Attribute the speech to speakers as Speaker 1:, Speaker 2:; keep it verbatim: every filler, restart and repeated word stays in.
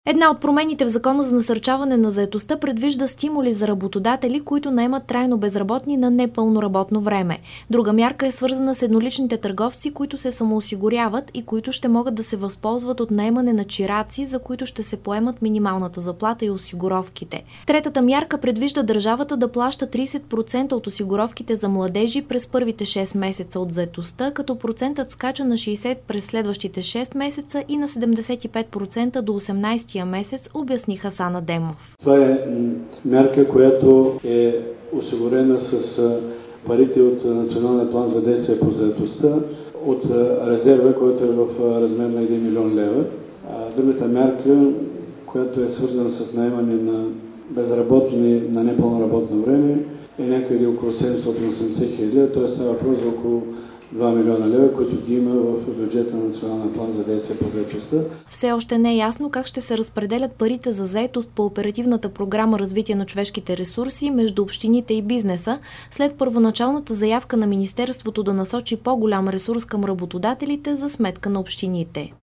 Speaker 1: Една от промените в Закона за насърчаване на заетостта предвижда стимули за работодатели, които наемат трайно безработни на непълно работно време. Друга мярка е свързана с едноличните търговци, които се самоосигуряват и които ще могат да се възползват от наемане на чираци, за които ще се поемат минималната заплата и осигуровките. Третата мярка предвижда държавата да плаща трийсет процента от осигуровките за младежи през първите шест месеца от заетостта, като процентът скача на шейсет процента през следващите шест месеца и на седемдесет и пет процента до осемнайсети месец, обясни Хасан Адемов.
Speaker 2: Това е мярка, която е осигурена с парите от Националния план за действие по заетостта, от резерва, който е в размер на един милион лева. Другата мярка, която е свързана с наемане на безработни на непълно работно време, е някъде около седемстотин и осемдесет хиляди лева, т.е. става въпрос за около два милиона лева, които ги има в бюджета на Националния план за действие по заетостта.
Speaker 1: Все още не е ясно как ще се разпределят парите за заетост по оперативната програма Развитие на човешките ресурси между общините и бизнеса, след първоначалната заявка на Министерството да насочи по-голям ресурс към работодателите за сметка на общините.